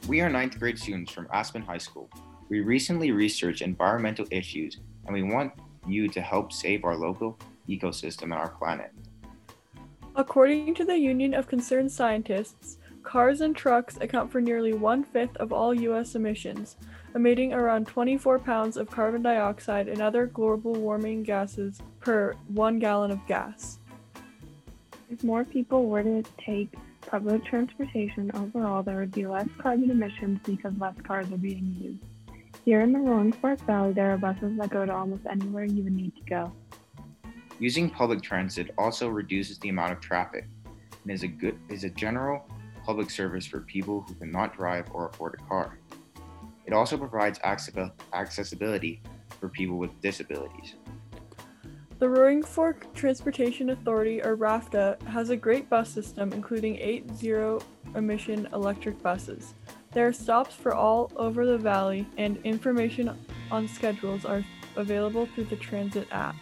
We are ninth grade students from Aspen High School. We recently researched environmental issues and we want you to help save our local ecosystem and our planet. According to the Union of Concerned Scientists, cars and trucks account for nearly 1/5 of all U.S. emissions, emitting around 24 pounds of carbon dioxide and other global warming gases per 1 gallon of gas. If more people were to take public transportation overall, there would be less carbon emissions because less cars are being used. Here in the Roaring Fork Valley, there are buses that go to almost anywhere you would need to go. Using public transit also reduces the amount of traffic and is a general public service for people who cannot drive or afford a car. It also provides accessibility for people with disabilities. The Roaring Fork Transportation Authority, or RAFTA, has a great bus system, including 8 zero-emission electric buses. There are stops for all over the valley, and information on schedules are available through the transit app.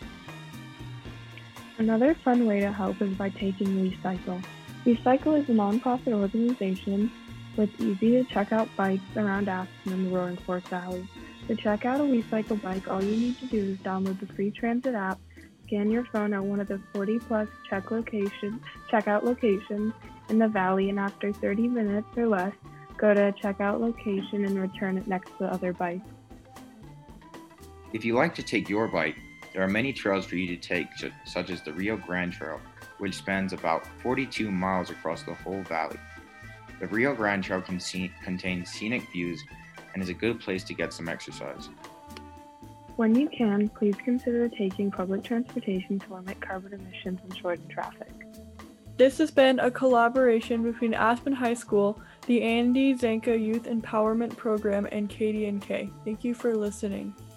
Another fun way to help is by taking WeCycle. WeCycle is a nonprofit organization with easy-to-check-out bikes around Aspen and the Roaring Fork Valley. To check out a WeCycle bike, all you need to do is download the free transit app, scan your phone at one of the 40-plus checkout locations in the valley, and after 30 minutes or less, go to a checkout location and return it next to the other bike. If you like to take your bike, there are many trails for you to take, such as the Rio Grande Trail, which spans about 42 miles across the whole valley. The Rio Grande Trail contains scenic views and is a good place to get some exercise. When you can, please consider taking public transportation to limit carbon emissions and shorten traffic. This has been a collaboration between Aspen High School, the Andy Zanka Youth Empowerment Program, and KDNK. Thank you for listening.